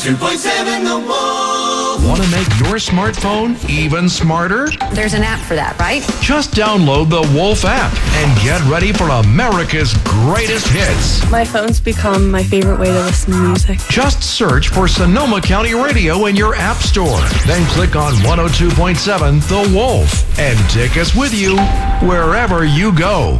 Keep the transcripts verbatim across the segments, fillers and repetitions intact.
two point seven The Wolf. Want to make your smartphone even smarter? There's an app for that, right? Just download the Wolf app and get ready for America's greatest hits. My phone's become my favorite way to listen to music. Just search for Sonoma County Radio in your app store. Then click on one oh two point seven The Wolf and take us with you wherever you go.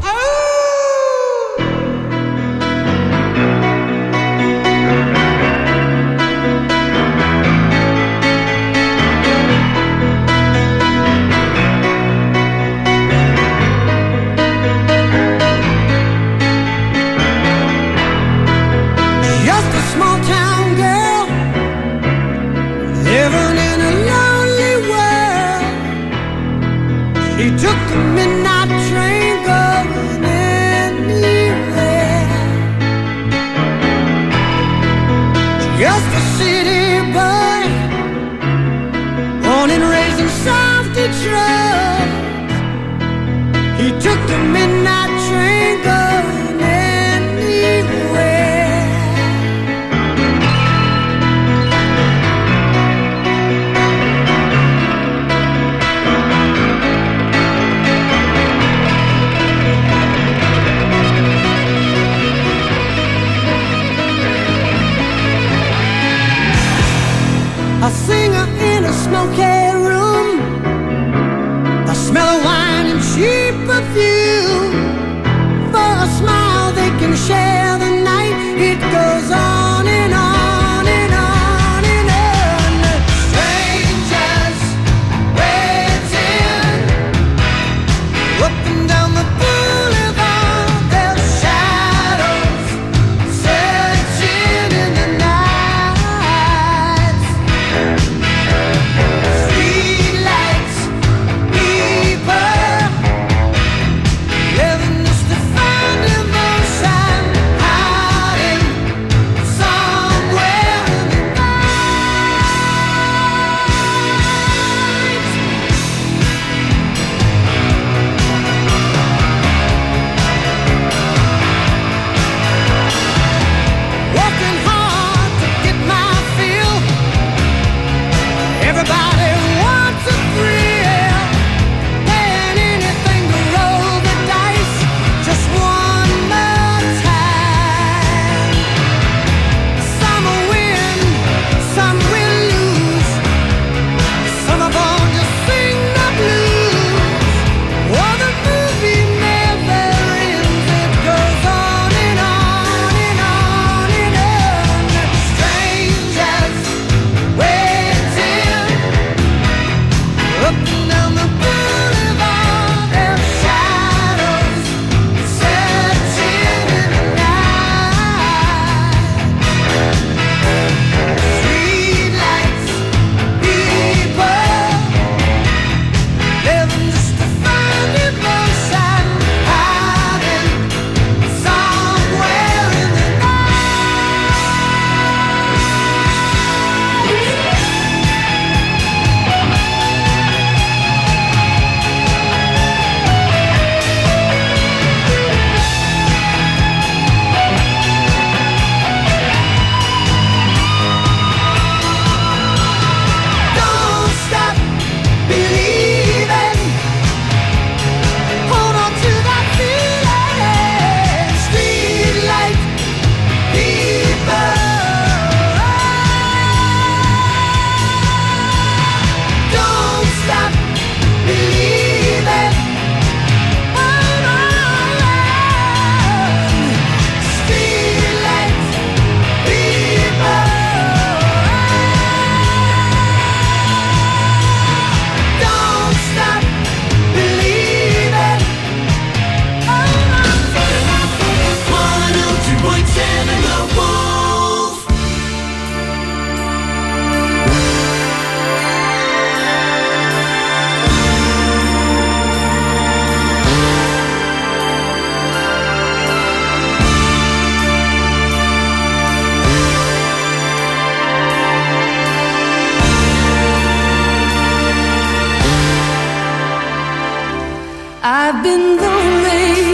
I've been lonely,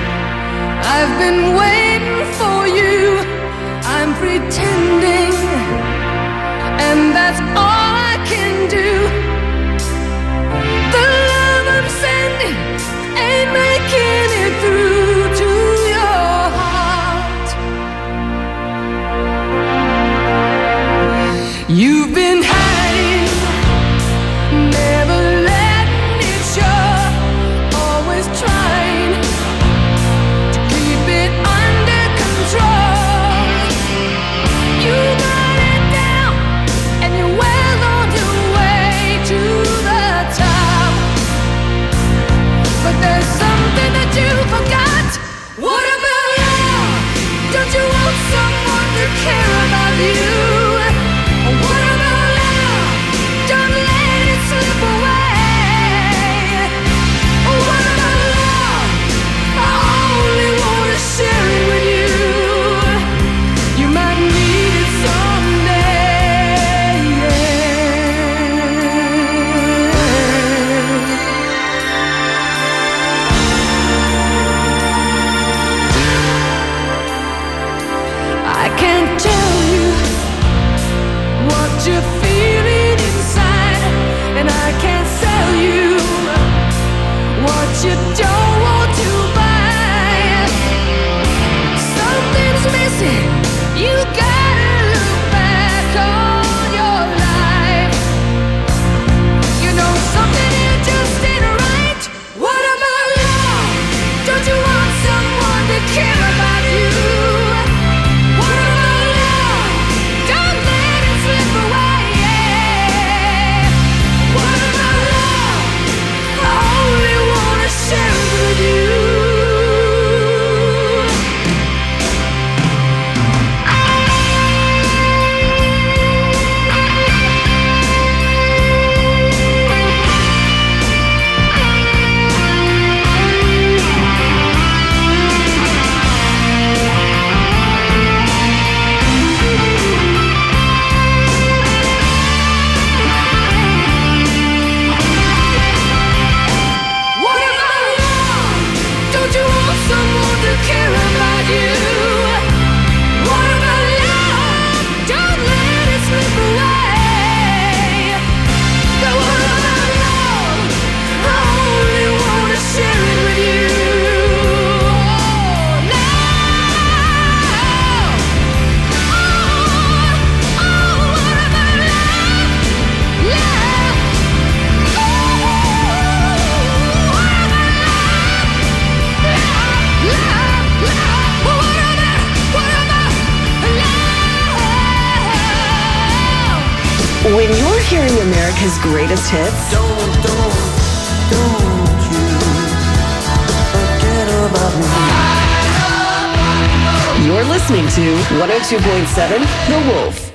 I've been waiting for you, I'm pretending hearing America's greatest hits? Don't, don't, don't you forget about me. You're listening to one oh two point seven The Wolf.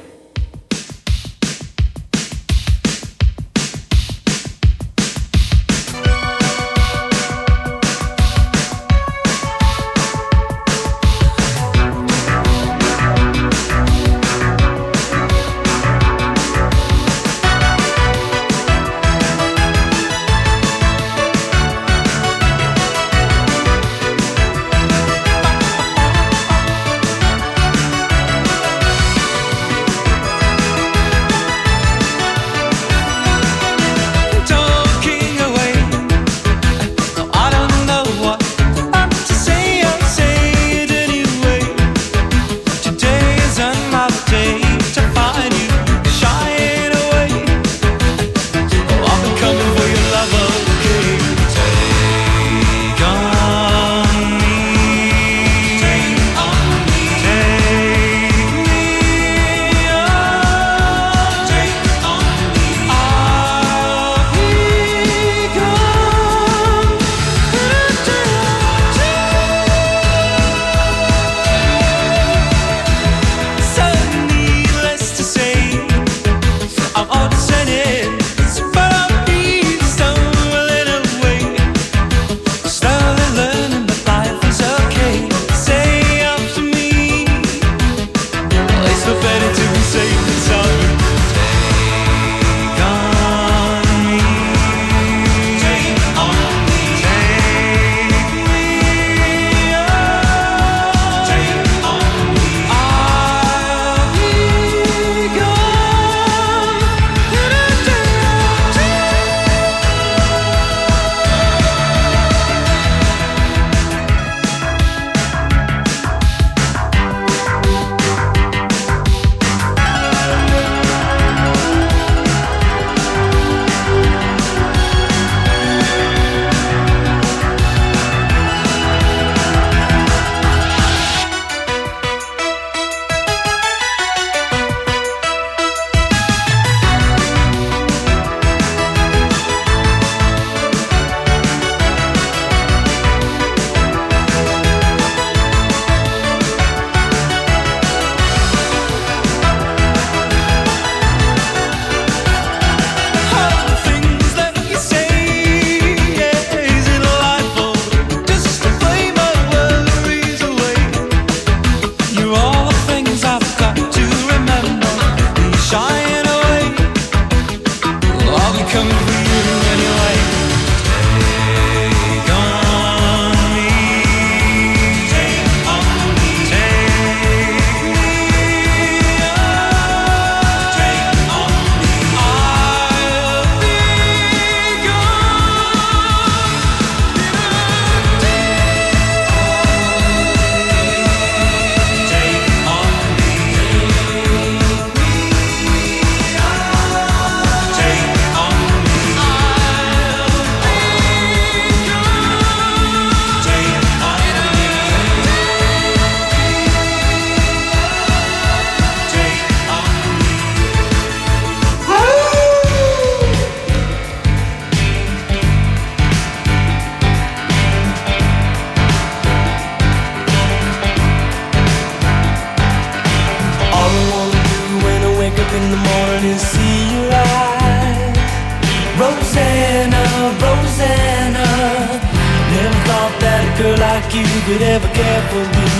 could ever care for me,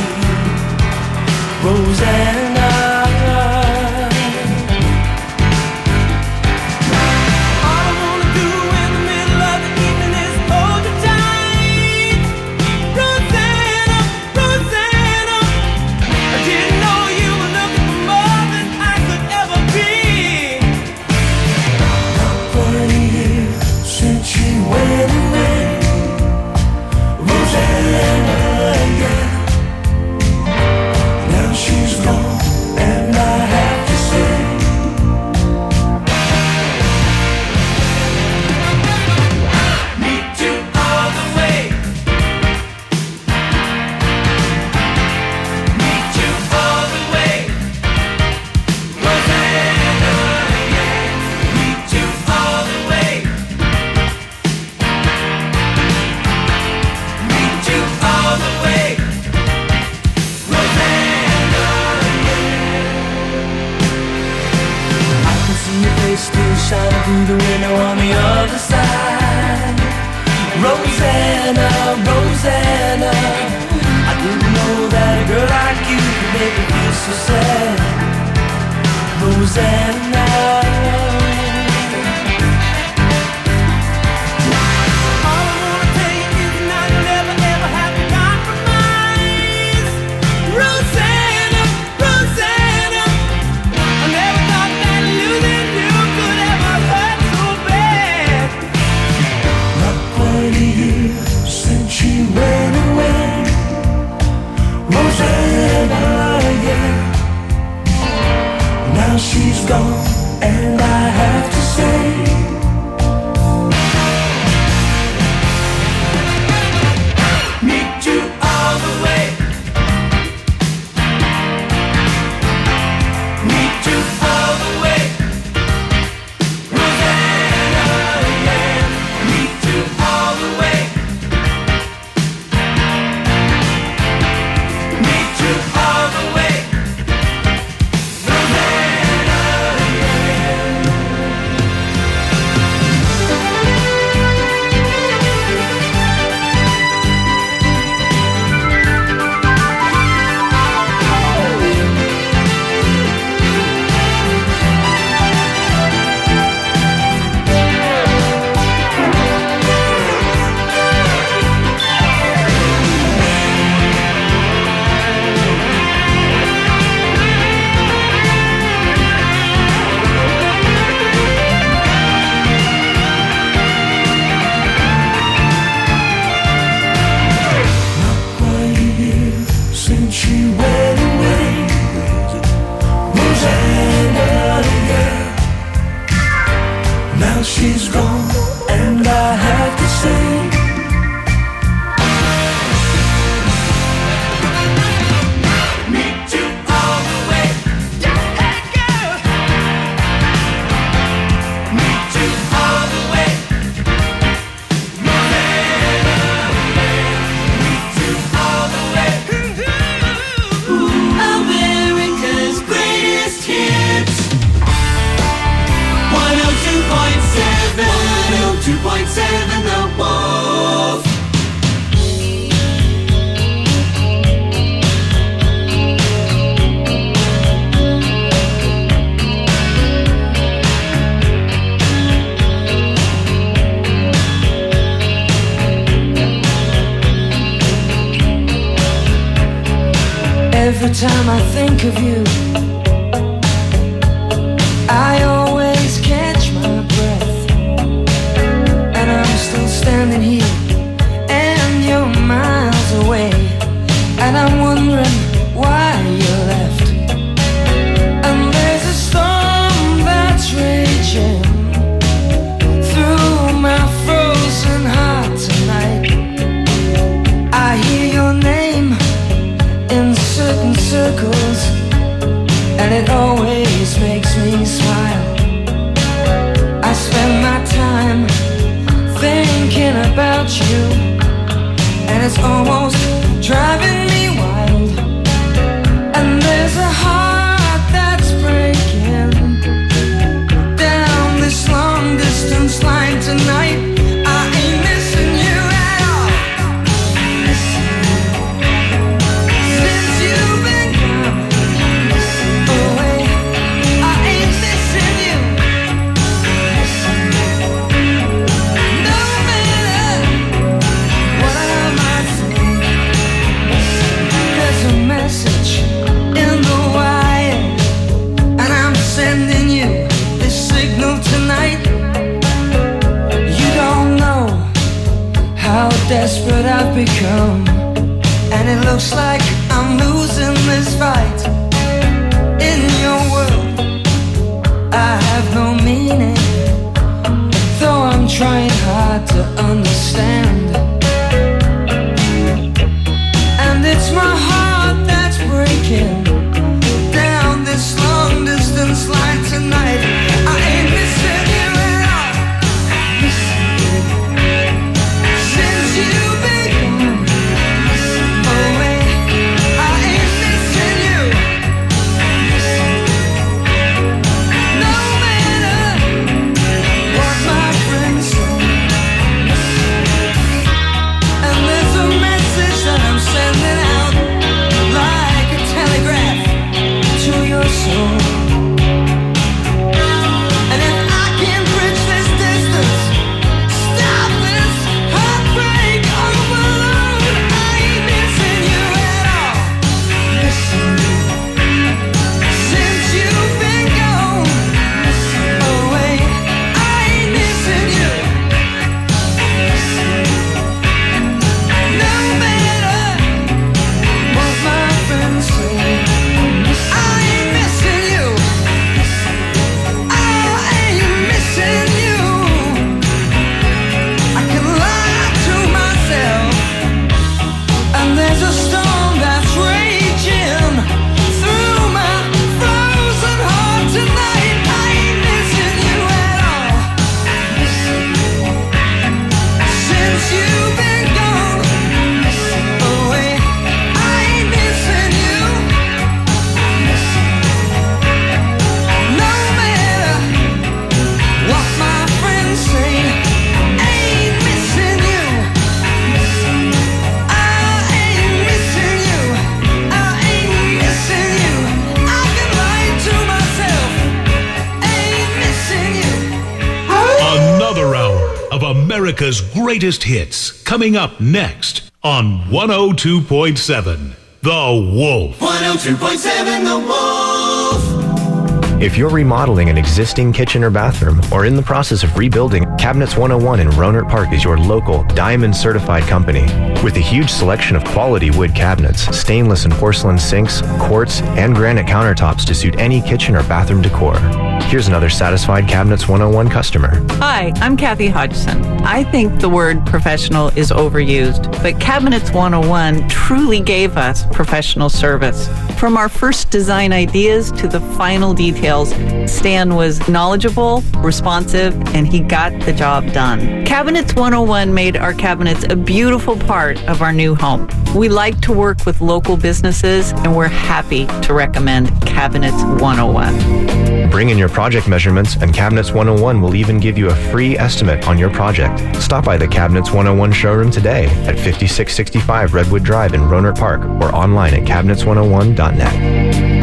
Rosanna. All I wanna do in the middle of the evening is hold you tight, Rosanna, Rosanna. I didn't know you were looking for more than I could ever be. Not for a year since you went away, Rosanna. She's through the window on the other side. Rosanna, Rosanna, I didn't know that a girl like you could make me feel so sad. Rosanna, all I wanna tell you is now you'll never ever have to compromise. Rosanna, Rosanna, I never thought that losing you could ever hurt so bad. Not quite a year since she went away. Rosanna, yeah. Now she's gone, and I have to say, meet you all the way. Meet you all the way. Rosanna, yeah. Meet you all the way. Meet you all the way. She's gone, and I have to say, meet you all the way. Hey girl, meet you all the way. Meet you all the way. America's greatest hits. one oh two point seven, one oh two point seven, The Wolf. Every time I think of you, I always catch my breath, and I'm still standing here, and you're miles away, and I'm wondering why you left. And there's a storm that's raging through my frozen heart tonight. I hear your name in certain circles, and it always makes me smile. I spend my time thinking about you, and it's almost driving me wild. And there's a heart that's breaking down this long distance line tonight. I ain't missing you at all. Missing you. Since you've been gone away, I ain't missing you. Missing you. No matter what I might say, America's greatest hits, coming up next on one oh two point seven The Wolf. one oh two point seven The Wolf. If you're remodeling an existing kitchen or bathroom or in the process of rebuilding, Cabinets one oh one in Rohnert Park is your local Diamond certified company. With a huge selection of quality wood cabinets, stainless and porcelain sinks, quartz, and granite countertops to suit any kitchen or bathroom decor. Here's another satisfied Cabinets one oh one customer. Hi, I'm Kathy Hodgson. I think the word professional is overused, but Cabinets one oh one truly gave us professional service. From our first design ideas to the final details, Stan was knowledgeable, responsive, and he got the job done. Cabinets one oh one made our cabinets a beautiful part of our new home. We like to work with local businesses, and we're happy to recommend Cabinets one oh one. Bring in your project measurements, and Cabinets one oh one will even give you a free estimate on your project. Stop by the Cabinets one oh one showroom today at fifty-six sixty-five Redwood Drive in Rohnert Park or online at cabinets one oh one dot net.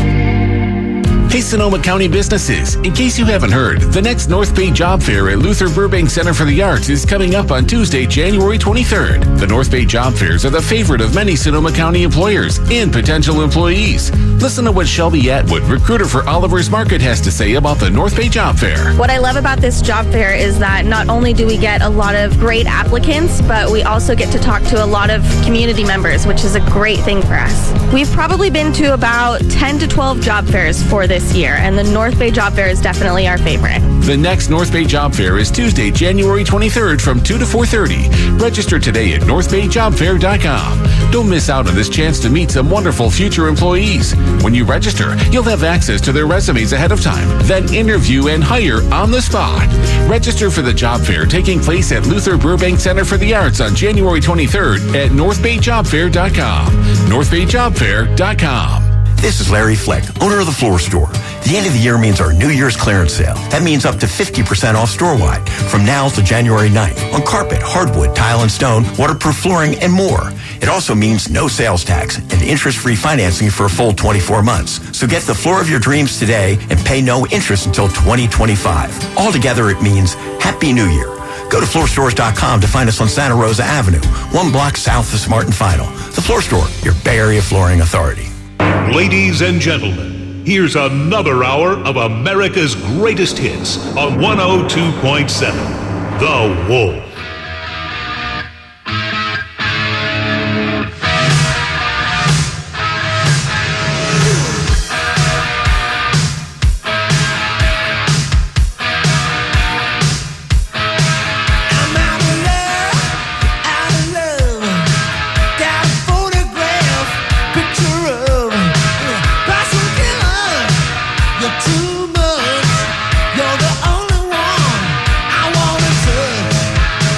Hey, Sonoma County businesses. In case you haven't heard, the next North Bay Job Fair at Luther Burbank Center for the Arts is coming up on Tuesday, January twenty-third. The North Bay Job Fairs are the favorite of many Sonoma County employers and potential employees. Listen to what Shelby Atwood, recruiter for Oliver's Market, has to say about the North Bay Job Fair. What I love about this job fair is that not only do we get a lot of great applicants, but we also get to talk to a lot of community members, which is a great thing for us. We've probably been to about ten to twelve job fairs for this year, and the North Bay Job Fair is definitely our favorite. The next North Bay Job Fair is Tuesday, January twenty-third from two to four thirty. Register today at north bay job fair dot com. Don't miss out on this chance to meet some wonderful future employees. When you register, you'll have access to their resumes ahead of time, then interview and hire on the spot. Register for the job fair taking place at Luther Burbank Center for the Arts on January twenty-third at north bay job fair dot com. north bay job fair dot com. This is Larry Fleck, owner of The Floor Store. The end of the year means our New Year's clearance sale. That means up to fifty percent off store-wide from now to January ninth on carpet, hardwood, tile and stone, waterproof flooring, and more. It also means no sales tax and interest-free financing for a full twenty-four months. So get the floor of your dreams today and pay no interest until twenty twenty-five. Altogether, it means Happy New Year. Go to floor stores dot com to find us on Santa Rosa Avenue, one block south of Smart and Final. The Floor Store, your Bay Area flooring authority. Ladies and gentlemen, here's another hour of America's greatest hits on one oh two point seven The Wolf. Too much, you're the only one I wanna touch.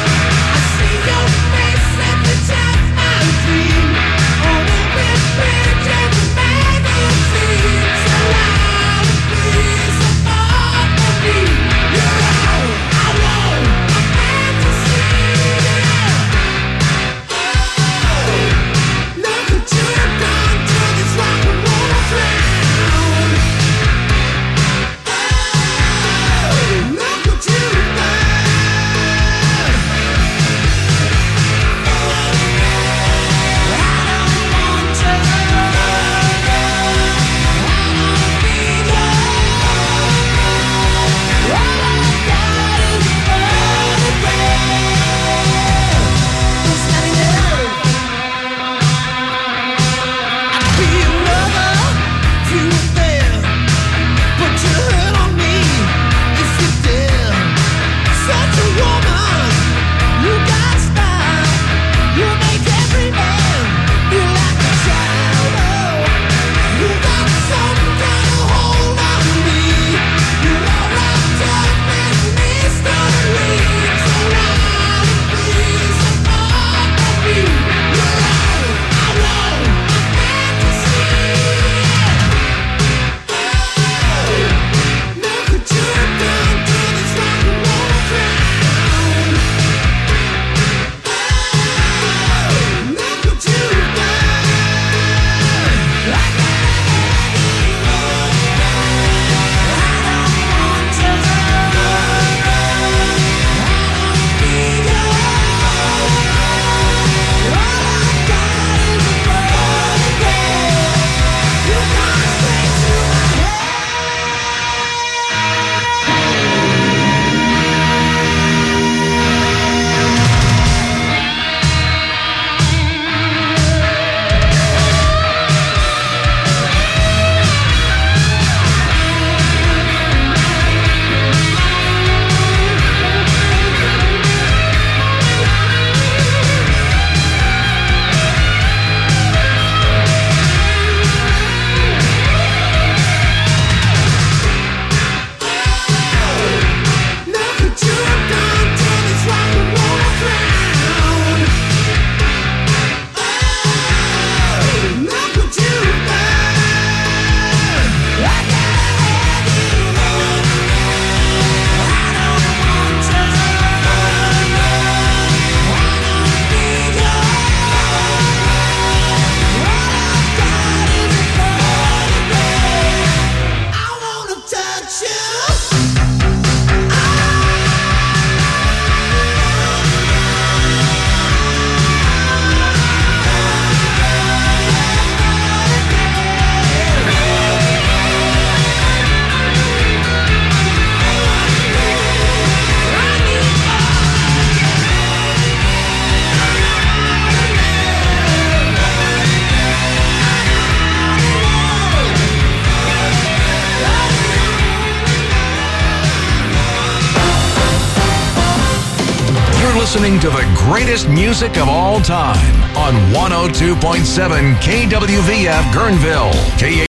listening to the greatest music of all time on one oh two point seven K W V F Guerneville, K